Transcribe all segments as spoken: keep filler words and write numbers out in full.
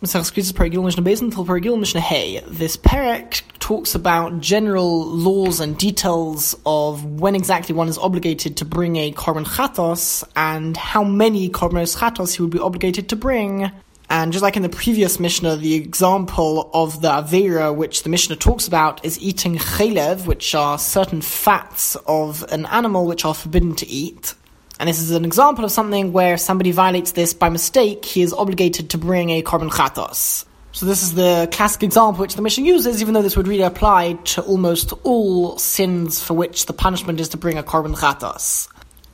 This parak talks about general laws and details of when exactly one is obligated to bring a korban chatos and how many korbanos chatos he would be obligated to bring. And just like in the previous Mishnah, the example of the Aveira which the Mishnah talks about is eating chelev, which are certain fats of an animal which are forbidden to eat. And this is an example of something where if somebody violates this by mistake, he is obligated to bring a korban chatos. So this is the classic example which the Mishnah uses, even though this would really apply to almost all sins for which the punishment is to bring a korban chatos.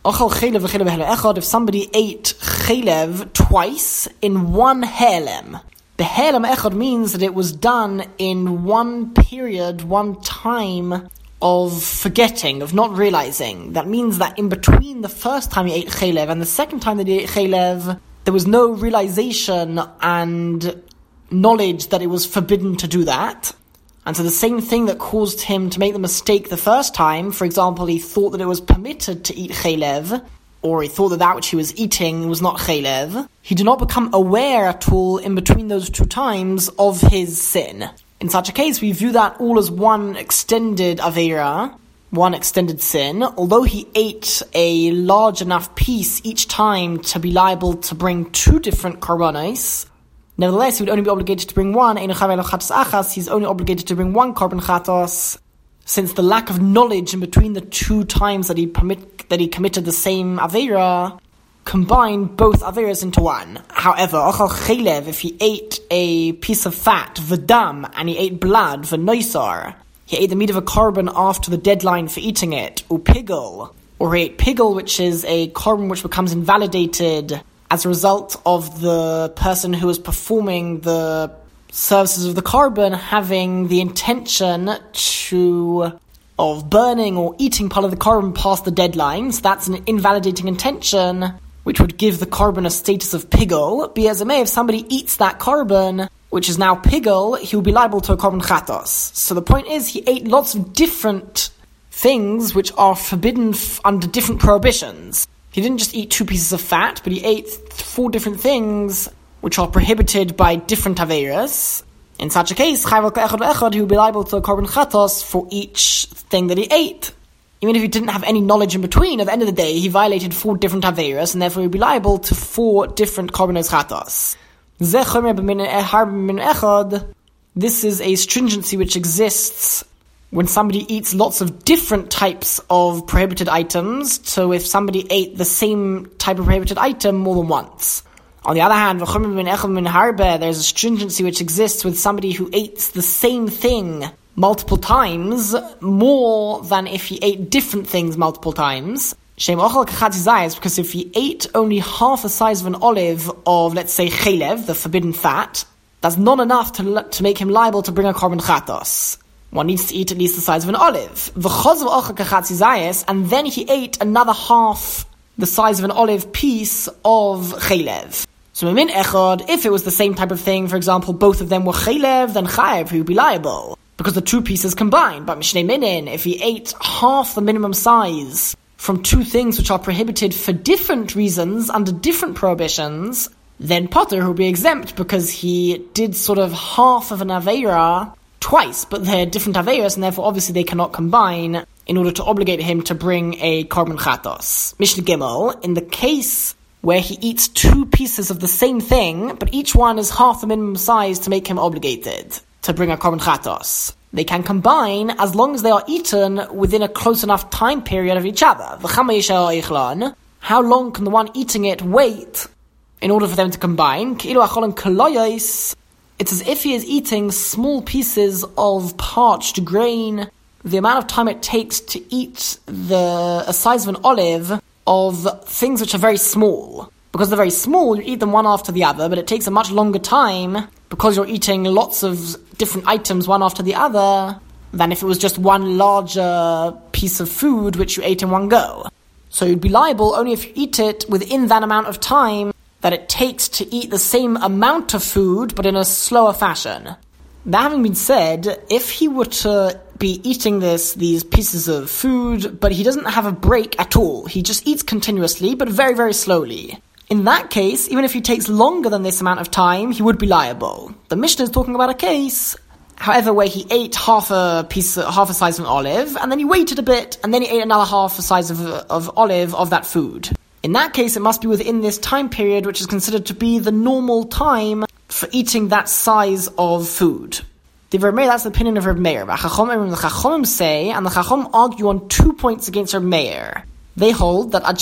If somebody ate chelev twice in one helem, the helem echad means that it was done in one period, one time of forgetting, of not realizing. That means that in between the first time he ate chelev and the second time that he ate chelev, there was no realization and knowledge that it was forbidden to do that. And so the same thing that caused him to make the mistake the first time, for example, he thought that it was permitted to eat chelev, or he thought that that which he was eating was not chelev, he did not become aware at all in between those two times of his sin. In such a case, we view that all as one extended Aveira, one extended sin. Although he ate a large enough piece each time to be liable to bring two different korbanos, nevertheless, he would only be obligated to bring one. He's only obligated to bring one korban chatos, since the lack of knowledge in between the two times that he permit that he committed the same Aveira combine both Averas into one. However, ochal chelev, if he ate a piece of fat, v'dam, and he ate blood, v'noisar, he ate the meat of a korban after the deadline for eating it, upigel, or he ate pigel, which is a korban which becomes invalidated as a result of the person who is performing the services of the korban having the intention to of burning or eating part of the korban past the deadline. So that's an invalidating intention, which would give the korban a status of pigel. B'yazameh, if somebody eats that korban, which is now pigel, he will be liable to a korban chatos. So the point is, he ate lots of different things which are forbidden f- under different prohibitions. He didn't just eat two pieces of fat, but he ate four different things which are prohibited by different aveiras. In such a case, he will be liable to a korban chatos for each thing that he ate. Even if he didn't have any knowledge in between, at the end of the day, he violated four different aveiras, and therefore he will be liable to four different korbanos chatos. This is a stringency which exists when somebody eats lots of different types of prohibited items. So if somebody ate the same type of prohibited item more than once. On the other hand, there's a stringency which exists with somebody who ate the same thing multiple times, more than if he ate different things multiple times. Because if he ate only half the size of an olive of, let's say, chelev, the forbidden fat, that's not enough to to make him liable to bring a korban chatos. One needs to eat at least the size of an olive. And then he ate another half the size of an olive piece of chelev. So if it was the same type of thing, for example, both of them were chelev, then chayev, he would be liable, because the two pieces combined. But mishnei minin, if he ate half the minimum size from two things which are prohibited for different reasons, under different prohibitions, then potter will be exempt, because he did sort of half of an aveira twice, but they're different aveiras, and therefore obviously they cannot combine in order to obligate him to bring a korban chatos. Mishnah Gimel, in the case where he eats two pieces of the same thing, but each one is half the minimum size to make him obligated to bring a korban chatos, they can combine as long as they are eaten within a close enough time period of each other. How long can the one eating it wait in order for them to combine? It's as if he is eating small pieces of parched grain. The amount of time it takes to eat the a size of an olive of things which are very small. Because they're very small, you eat them one after the other, but it takes a much longer time because you're eating lots of different items one after the other than if it was just one larger piece of food which you ate in one go. So you'd be liable only if you eat it within that amount of time that it takes to eat the same amount of food, but in a slower fashion. That having been said, if he were to be eating this, these pieces of food, but he doesn't have a break at all, he just eats continuously, but very, very slowly. In that case, even if he takes longer than this amount of time, he would be liable. The Mishnah is talking about a case, however, where he ate half a piece, half a size of an olive, and then he waited a bit, and then he ate another half a size of, of olive of that food. In that case, it must be within this time period, which is considered to be the normal time for eating that size of food. The Reb Meir, that's the opinion of Reb Meir. The Chachomim say, and the Chachom argue on two points against Reb Meir. They hold that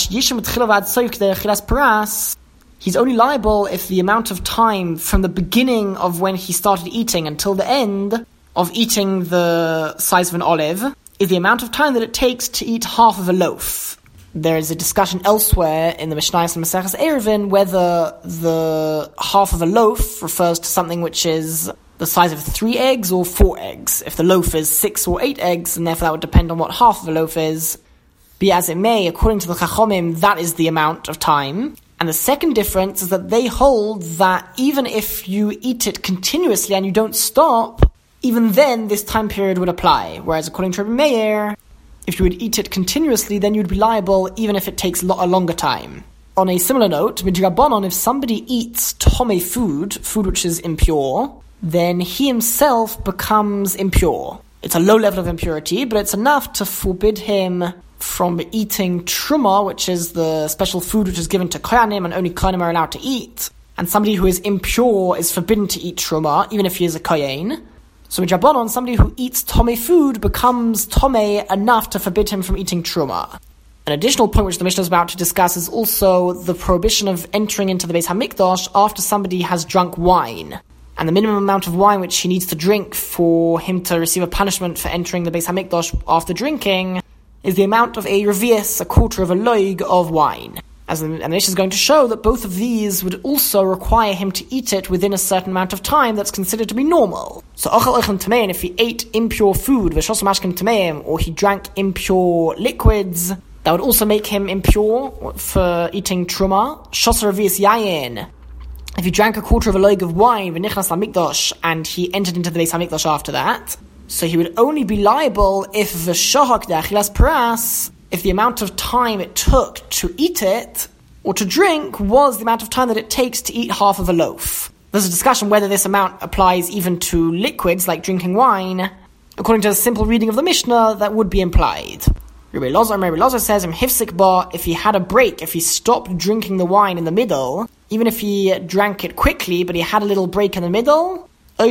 he's only liable if the amount of time from the beginning of when he started eating until the end of eating the size of an olive is the amount of time that it takes to eat half of a loaf. There is a discussion elsewhere in the Mishnayos and Maseches Eruvin whether the half of a loaf refers to something which is the size of three eggs or four eggs. If the loaf is six or eight eggs, and therefore that would depend on what half of a loaf is. Be as it may, according to the Chachomim, that is the amount of time. And the second difference is that they hold that even if you eat it continuously and you don't stop, even then this time period would apply. Whereas according to Reb Meir, if you would eat it continuously, then you'd be liable even if it takes lo- a longer time. On a similar note, midrabanan, if somebody eats tomei food, food which is impure, then he himself becomes impure. It's a low level of impurity, but it's enough to forbid him from eating truma, which is the special food which is given to kohanim and only kohanim are allowed to eat. And somebody who is impure is forbidden to eat truma, even if he is a kohen. So midrabanan, somebody who eats tomei food becomes tomei enough to forbid him from eating truma. An additional point which the Mishnah is about to discuss is also the prohibition of entering into the Beis HaMikdash after somebody has drunk wine. And the minimum amount of wine which he needs to drink for him to receive a punishment for entering the Beis HaMikdash after drinking is the amount of a revius, a quarter of a loig of wine. As the Mishnah is going to show that both of these would also require him to eat it within a certain amount of time that's considered to be normal. So ochel oichlin tamein, if he ate impure food, v'shos mashkim tameim, or he drank impure liquids, that would also make him impure for eating truma. Shos revius yayin, if he drank a quarter of a loig of wine, v'nichnas lamikdash, and he entered into the Beis HaMikdash after that, so he would only be liable if v'shahak de'achilas paras, if the amount of time it took to eat it, or to drink, was the amount of time that it takes to eat half of a loaf. There's a discussion whether this amount applies even to liquids, like drinking wine. According to a simple reading of the Mishnah, that would be implied. Rabbi Elazar, Rabbi Elazar says, hifsik ba, if he had a break, if he stopped drinking the wine in the middle, even if he drank it quickly, but he had a little break in the middle, or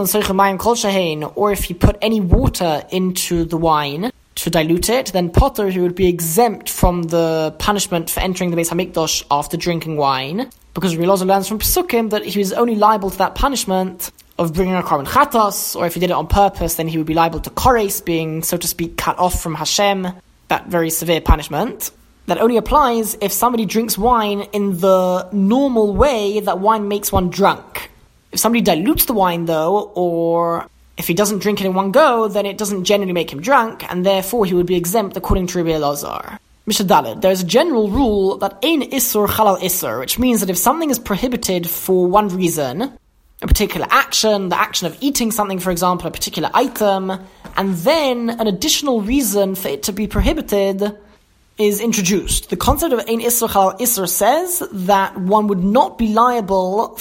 if he put any water into the wine to dilute it, then potter, he would be exempt from the punishment for entering the Beis HaMikdash after drinking wine, because Rabbi Elazar learns from Pesukim that he was only liable to that punishment of bringing a korban chatos, or if he did it on purpose, then he would be liable to kores, being, so to speak, cut off from Hashem, that very severe punishment. That only applies if somebody drinks wine in the normal way that wine makes one drunk. If somebody dilutes the wine, though, or if he doesn't drink it in one go, then it doesn't generally make him drunk, and therefore he would be exempt according to Rabbi Elazar. Mishnah Daled, there is a general rule that ein isur halal isur, which means that if something is prohibited for one reason, a particular action, the action of eating something, for example, a particular item, and then an additional reason for it to be prohibited is introduced. The concept of ein isur halal isur says that one would not be liable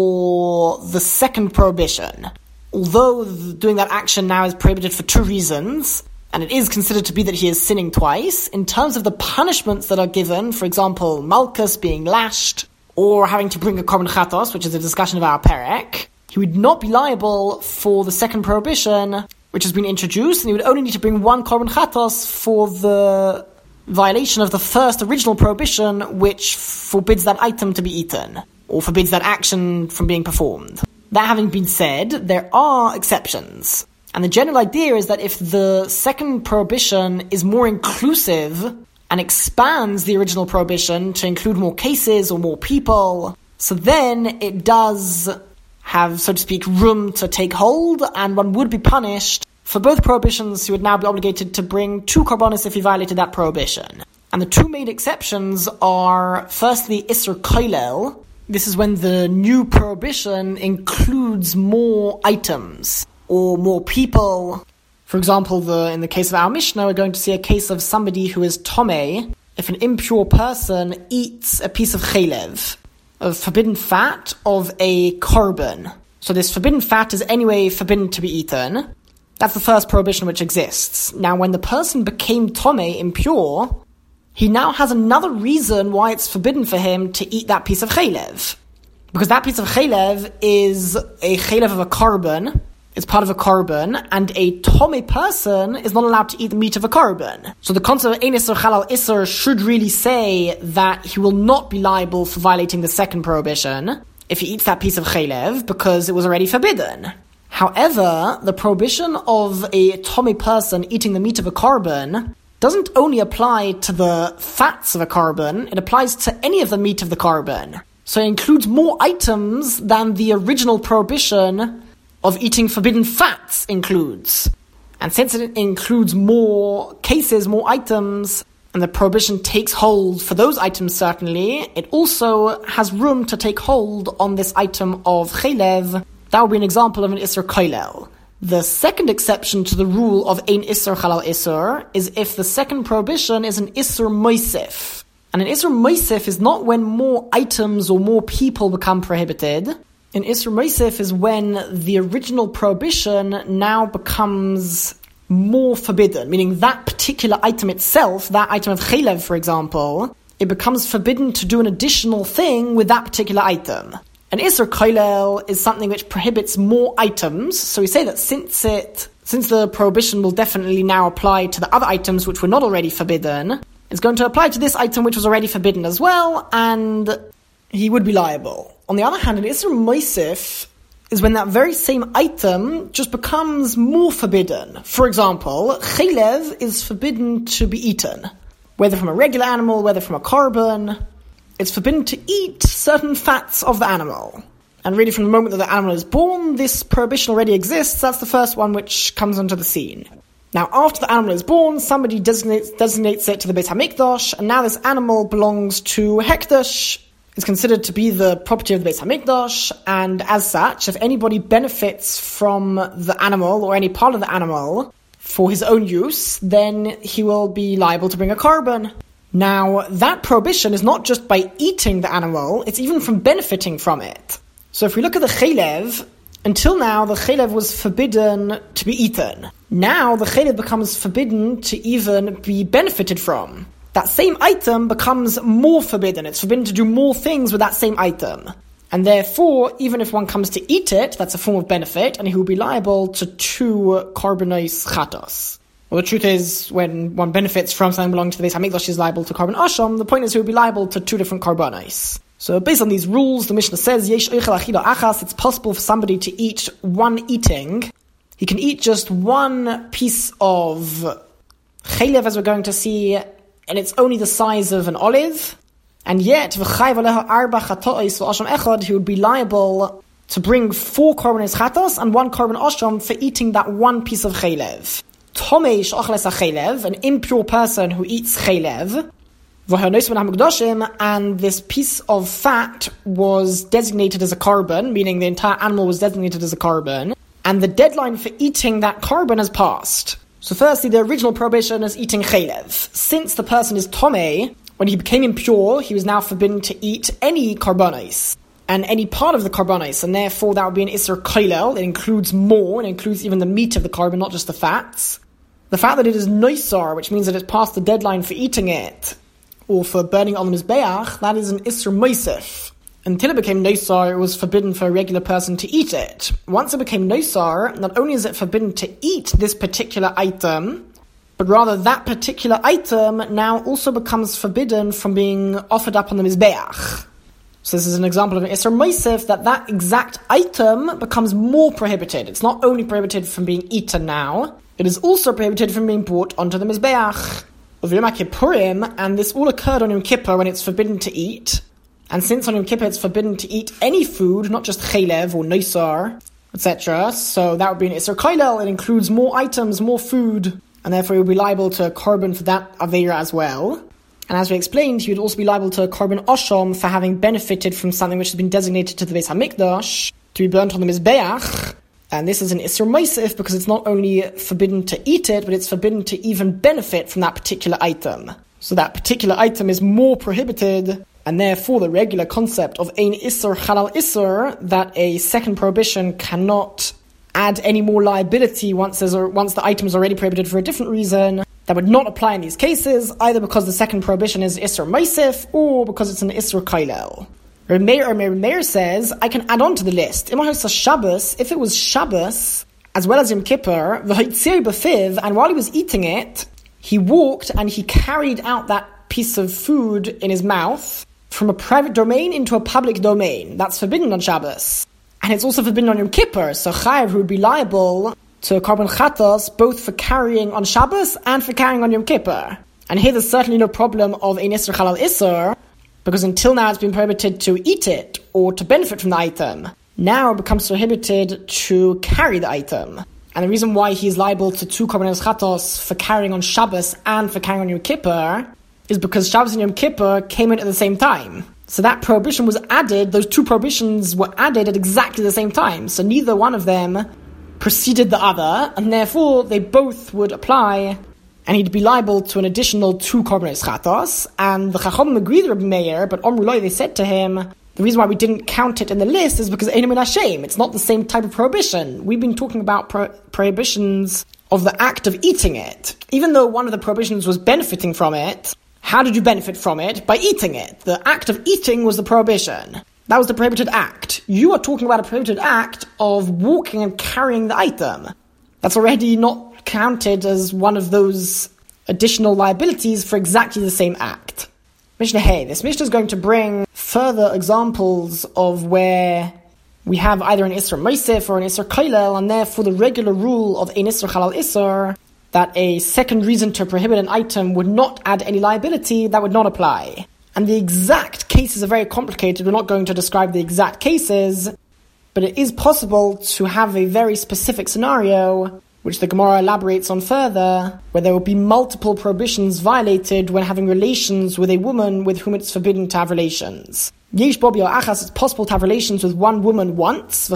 for the second prohibition. Although doing that action now is prohibited for two reasons, and it is considered to be that he is sinning twice, in terms of the punishments that are given, for example, malchus, being lashed, or having to bring a korban chatos, which is a discussion of our perek, he would not be liable for the second prohibition, which has been introduced, and he would only need to bring one korban chatos for the violation of the first original prohibition, which forbids that item to be eaten, or forbids that action from being performed. That having been said, there are exceptions. And the general idea is that if the second prohibition is more inclusive and expands the original prohibition to include more cases or more people, so then it does have, so to speak, room to take hold, and one would be punished for both prohibitions. He would now be obligated to bring two korbanos if he violated that prohibition. And the two main exceptions are, firstly, Isser Koilel. This is when the new prohibition includes more items or more people. For example, the in the case of our Mishnah, we're going to see a case of somebody who is Tomei, if an impure person eats a piece of chaylev, of forbidden fat of a korban. So this forbidden fat is anyway forbidden to be eaten. That's the first prohibition which exists. Now, when the person became tomei, impure, he now has another reason why it's forbidden for him to eat that piece of chaylev. Because that piece of chaylev is a chaylev of a korban, it's part of a korban, and a tomei person is not allowed to eat the meat of a korban. So the concept of ein isur halal isur should really say that he will not be liable for violating the second prohibition if he eats that piece of chaylev, because it was already forbidden. However, the prohibition of a tomei person eating the meat of a korban doesn't only apply to the fats of a korban, it applies to any of the meat of the korban. So it includes more items than the original prohibition of eating forbidden fats includes. And since it includes more cases, more items, and the prohibition takes hold for those items certainly, it also has room to take hold on this item of chaylev. That would be an example of an isur koilel. The second exception to the rule of ein isur halal isur is if the second prohibition is an isur moisif. And an isur moisif is not when more items or more people become prohibited. An isur moisif is when the original prohibition now becomes more forbidden, meaning that particular item itself, that item of chaylev, for example, it becomes forbidden to do an additional thing with that particular item. An isur koilel is something which prohibits more items, so we say that since it, since the prohibition will definitely now apply to the other items which were not already forbidden, it's going to apply to this item which was already forbidden as well, and he would be liable. On the other hand, an isur moisif is when that very same item just becomes more forbidden. For example, chaylev is forbidden to be eaten, whether from a regular animal, whether from a korban. It's forbidden to eat certain fats of the animal. And really from the moment that the animal is born, this prohibition already exists. That's the first one which comes onto the scene. Now, after the animal is born, somebody designates, designates it to the Beis HaMikdash, and now this animal belongs to Hekdesh. It's considered to be the property of the Beis HaMikdash, and as such, if anybody benefits from the animal or any part of the animal for his own use, then he will be liable to bring a korban. Now, that prohibition is not just by eating the animal, it's even from benefiting from it. So if we look at the chaylev, until now the chaylev was forbidden to be eaten. Now the chaylev becomes forbidden to even be benefited from. That same item becomes more forbidden. It's forbidden to do more things with that same item. And therefore, even if one comes to eat it, that's a form of benefit, and he will be liable to two korbanos chatos. Well, the truth is, when one benefits from something belonging to the Beis HaMikdash, is liable to korban asham. The point is he will be liable to two different korbanos. So based on these rules, the Mishnah says, Yesh oichel achila achas, it's possible for somebody to eat one eating. He can eat just one piece of chaylev, as we're going to see, and it's only the size of an olive, and yet he would be liable to bring four korbanos chatos and one korban asham for eating that one piece of chaylev. Tomei she'ocheles ha'chaylev, an impure person who eats chaylev, and this piece of fat was designated as a korban, meaning the entire animal was designated as a korban, and the deadline for eating that korban has passed. So firstly, the original prohibition is eating chaylev. Since the person is tomei, when he became impure, he was now forbidden to eat any korbanos, and any part of the korbanos, and therefore that would be an isur koilel. It includes more, it includes even the meat of the korban, not just the fats. The fact that it is noisar, which means that it's past the deadline for eating it, or for burning on the mizbeach, that is an isur moisif. Until it became noisar, it was forbidden for a regular person to eat it. Once it became noisar, not only is it forbidden to eat this particular item, but rather that particular item now also becomes forbidden from being offered up on the mizbeach. So this is an example of an isur moisif, that that exact item becomes more prohibited. It's not only prohibited from being eaten now, it is also prohibited from being brought onto the mizbeach of Yom Kippurim, and this all occurred on Yom Kippur when it's forbidden to eat. And since on Yom Kippur it's forbidden to eat any food, not just chaylev or noisar, et cetera, so that would be an isur koilel. It includes more items, more food, and therefore he would be liable to a korban for that aveira as well. And as we explained, he would also be liable to a korban asham for having benefited from something which has been designated to the Beis HaMikdash to be burnt on the mizbeach. And this is an isur moisif because it's not only forbidden to eat it, but it's forbidden to even benefit from that particular item. So that particular item is more prohibited, and therefore the regular concept of ein isur halal isur, that a second prohibition cannot add any more liability once there's a, once the item is already prohibited for a different reason, that would not apply in these cases, either because the second prohibition is isur meisif, or because it's an isur kailel. Reb Meir, Reb Meir says, I can add on to the list. Shabbos, if it was Shabbos, as well as Yom Kippur, and while he was eating it, he walked and he carried out that piece of food in his mouth from a private domain into a public domain. That's forbidden on Shabbos. And it's also forbidden on Yom Kippur, so Chayav would be liable to Korban Chatos both for carrying on Shabbos and for carrying on Yom Kippur. And here there's certainly no problem of ein isur halal isur, because until now it's been prohibited to eat it or to benefit from the item. Now it becomes prohibited to carry the item. And the reason why he's liable to two korbanos chatos for carrying on Shabbos and for carrying on Yom Kippur is because Shabbos and Yom Kippur came in at the same time. So that prohibition was added, those two prohibitions were added at exactly the same time. So neither one of them preceded the other, and therefore they both would apply, and he'd be liable to an additional two korbanos chatos. And the Chacham agreed with Reb Meir, but Omru Loi, they said to him, the reason why we didn't count it in the list is because Eino Min Hashem. It's not the same type of prohibition. We've been talking about pro- prohibitions of the act of eating it. Even though one of the prohibitions was benefiting from it, how did you benefit from it? By eating it. The act of eating was the prohibition. That was the prohibited act. You are talking about a prohibited act of walking and carrying the item. That's already not counted as one of those additional liabilities for exactly the same act. Mishnah Hey, this Mishnah is going to bring further examples of where we have either an isur meisif or an isur kailel, and therefore the regular rule of ein isur halal isur, that a second reason to prohibit an item would not add any liability, that would not apply. And the exact cases are very complicated. We're not going to describe the exact cases, but it is possible to have a very specific scenario, which the Gemara elaborates on further, where there will be multiple prohibitions violated when having relations with a woman with whom it's forbidden to have relations. Yesh Bobi Achas, it's possible to have relations with one woman once,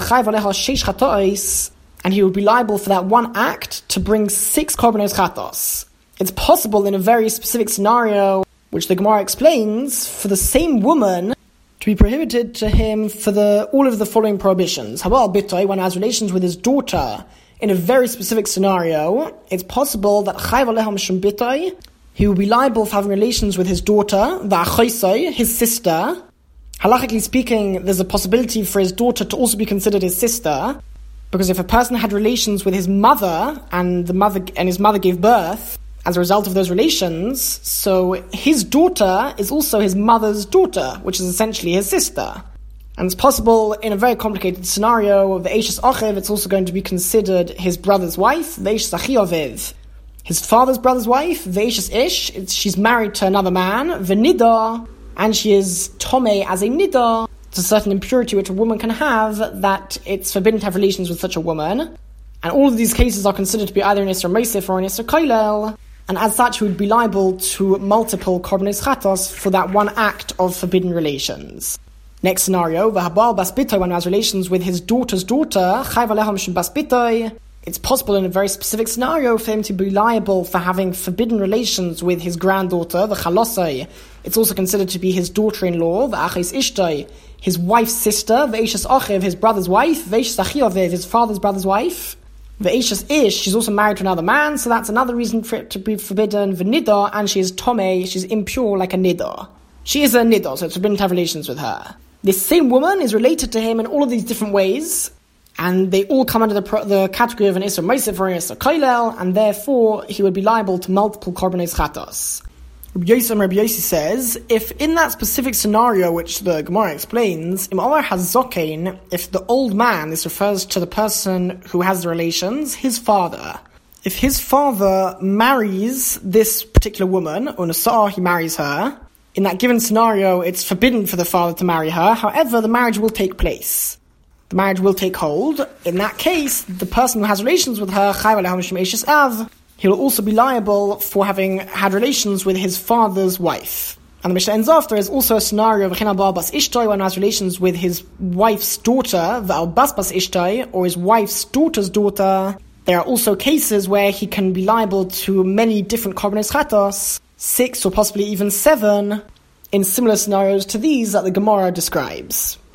and he would be liable for that one act to bring six korbanos chatos. It's possible in a very specific scenario, which the Gemara explains, for the same woman to be prohibited to him for the all of the following prohibitions. Habal Bitoy, when he has relations with his daughter, in a very specific scenario, it's possible that Chayv Aleha Mishum Bitoy, he will be liable for having relations with his daughter, the Achoisoi, his sister. Halachically speaking, there's a possibility for his daughter to also be considered his sister, because if a person had relations with his mother, and the mother and his mother gave birth as a result of those relations, so his daughter is also his mother's daughter, which is essentially his sister. And it's possible in a very complicated scenario of the Eishes Ochev, it's also going to be considered his brother's wife, the Eishes Achioviv, his father's brother's wife, the Eishes Ish, it's, she's married to another man, the Nida, and she is Tomei as a Nida. It's a certain impurity which a woman can have, that it's forbidden to have relations with such a woman. And all of these cases are considered to be either an Isser Meisif or an Isser Kailel, and as such he would be liable to multiple korbanos chatos for that one act of forbidden relations. Next scenario, V'habal Bas Bitoy, when he has relations with his daughter's daughter, Chayv Aleha Mishum Bas Bitoy, it's possible in a very specific scenario for him to be liable for having forbidden relations with his granddaughter, the Chalosai. It's also considered to be his daughter-in-law, the Achis Ishtoi, his wife's sister, the Eishes Ochev, his brother's wife, the Eishes Achiovev, his father's brother's wife. The Eishes Ish, she's also married to another man, so that's another reason for it to be forbidden. The Nida, and she is Tomei, she's impure like a Nida. She is a Nida, so it's forbidden to have relations with her. This same woman is related to him in all of these different ways, and they all come under the, pro- the category of an Isser Meisif or an Isser Kailel, and therefore he would be liable to multiple korbanos chatos. Rabbi Yossi, Rabbi Yossi says, if in that specific scenario which the Gemara explains, Im Omar has Zokein, if the old man, this refers to the person who has the relations, his father. If his father marries this particular woman, or Nasar, he marries her, in that given scenario, it's forbidden for the father to marry her. However, the marriage will take place. The marriage will take hold. In that case, the person who has relations with her, Chayv Aleha Mishum Eishes Av, he will also be liable for having had relations with his father's wife. And the Mishnah ends off, there is also a scenario of V'chen Abal Bas Ishtoi, when he has relations with his wife's daughter, the Al Bas Bas Ishtoi, or his wife's daughter's daughter. There are also cases where he can be liable to many different korbanos chatos, six or possibly even seven in similar scenarios to these that the Gemara describes.